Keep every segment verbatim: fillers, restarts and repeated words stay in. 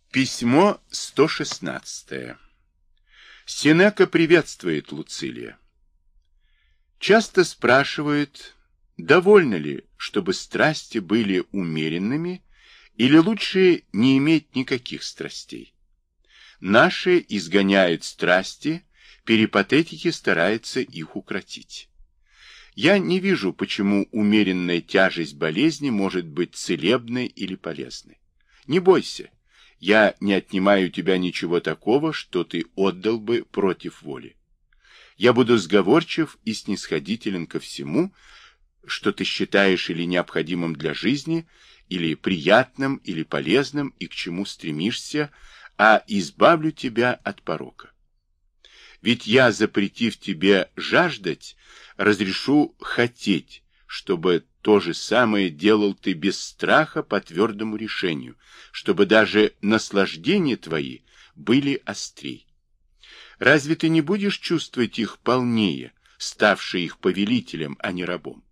Письмо сто шестнадцатое. Сенека приветствует Луцилия. Часто спрашивают, довольно ли, чтобы страсти были умеренными, или лучше не иметь никаких страстей. Наши изгоняют страсти, перипатетики стараются их укротить. Я не вижу, почему умеренная тяжесть болезни может быть целебной или полезной. Не бойся. Я не отнимаю у тебя ничего такого, что ты отдал бы против воли. Я буду сговорчив и снисходителен ко всему, что ты считаешь или необходимым для жизни, или приятным, или полезным, и к чему стремишься, а избавлю тебя от порока. Ведь я, запретив тебе жаждать, разрешу хотеть, чтобы то же самое делал ты без страха по твердому решению, чтобы даже наслаждения твои были острей. Разве ты не будешь чувствовать их полнее, ставший их повелителем, а не рабом?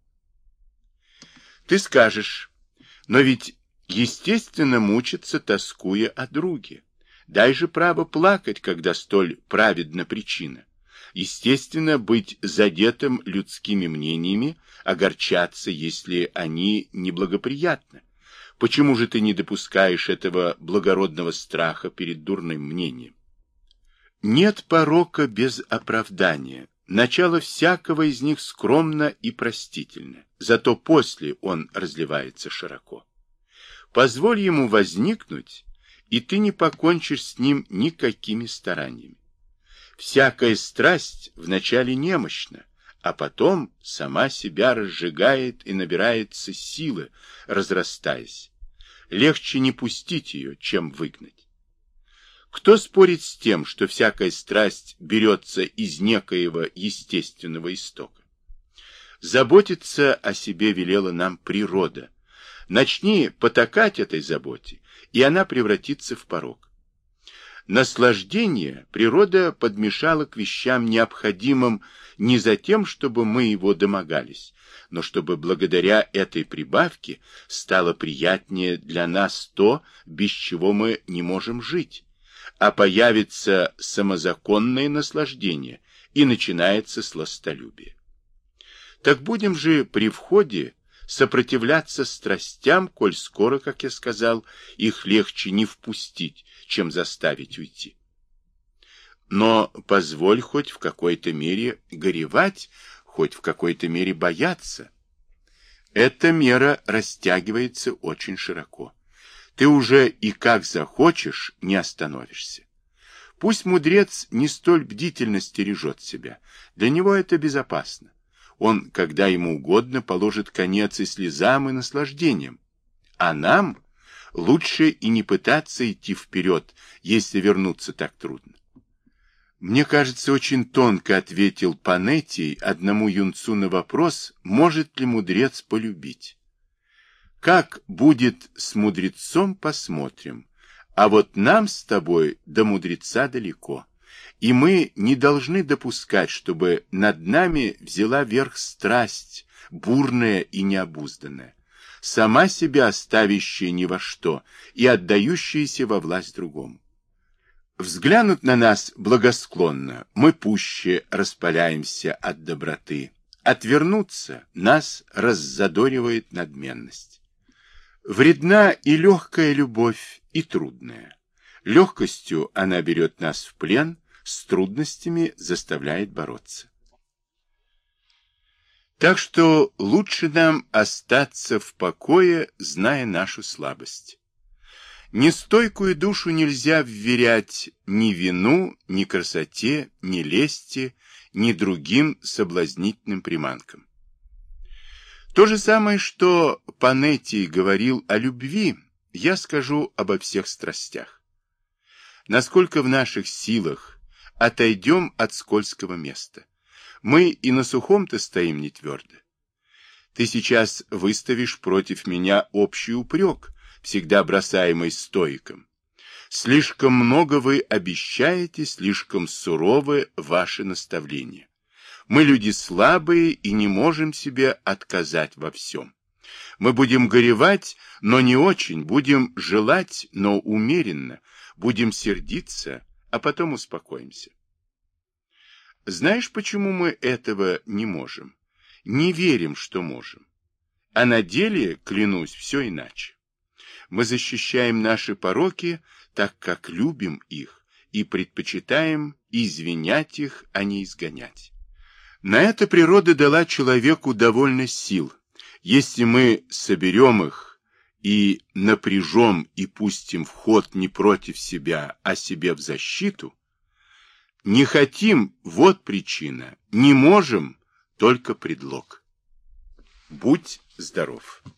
Ты скажешь, но ведь естественно мучиться, тоскуя о друге. Дай же право плакать, когда столь праведна причина. Естественно, быть задетым людскими мнениями, огорчаться, если они неблагоприятны. Почему же ты не допускаешь этого благородного страха перед дурным мнением? Нет порока без оправдания. Начало всякого из них скромно и простительно, зато после он разливается широко. Позволь ему возникнуть, и ты не покончишь с ним никакими стараниями. Всякая страсть вначале немощна, а потом сама себя разжигает и набирается силы, разрастаясь. Легче не пустить ее, чем выгнать. Кто спорит с тем, что всякая страсть берется из некоего естественного истока? Заботиться о себе велела нам природа. Начни потакать этой заботе, и она превратится в порок. Наслаждение природа подмешала к вещам необходимым не за тем, чтобы мы его домогались, но чтобы благодаря этой прибавке стало приятнее для нас то, без чего мы не можем жить, а появится самозаконное наслаждение, и начинается сластолюбие. Так будем же при входе сопротивляться страстям, коль скоро, как я сказал, их легче не впустить, чем заставить уйти. Но позволь хоть в какой-то мере горевать, хоть в какой-то мере бояться. Эта мера растягивается очень широко. Ты уже и как захочешь не остановишься. Пусть мудрец не столь бдительно стережет себя, для него это безопасно. Он, когда ему угодно, положит конец и слезам, и наслаждениям. А нам лучше и не пытаться идти вперед, если вернуться так трудно. Мне кажется, очень тонко ответил Панетий одному юнцу на вопрос, может ли мудрец полюбить. Как будет с мудрецом, посмотрим, а вот нам с тобой до мудреца далеко. И мы не должны допускать, чтобы над нами взяла верх страсть, бурная и необузданная, сама себя ставящая ни во что и отдающаяся во власть другому. Взглянут на нас благосклонно, мы пуще распаляемся от доброты. Отвернуться нас раззадоривает надменность. Вредна и легкая любовь, и трудная. Легкостью она берет нас в плен, с трудностями заставляет бороться. Так что лучше нам остаться в покое, зная нашу слабость. Нестойкую душу нельзя вверять ни вину, ни красоте, ни лести, ни другим соблазнительным приманкам. То же самое, что Панетий говорил о любви, я скажу обо всех страстях. Насколько в наших силах отойдем от скользкого места. Мы и на сухом-то стоим не твердо. Ты сейчас выставишь против меня общий упрек, всегда бросаемый стоиком. Слишком много вы обещаете, слишком суровы ваши наставления. Мы люди слабые и не можем себе отказать во всем. Мы будем горевать, но не очень, будем желать, но умеренно, будем сердиться, а потом успокоимся. Знаешь, почему мы этого не можем? Не верим, что можем. А на деле, клянусь, все иначе. Мы защищаем наши пороки, так как любим их, и предпочитаем извинять их, а не изгонять. На это природа дала человеку довольно сил. Если мы соберем их и напряжем и пустим в ход не против себя, а себе в защиту, не хотим, вот причина, не можем, только предлог. Будь здоров.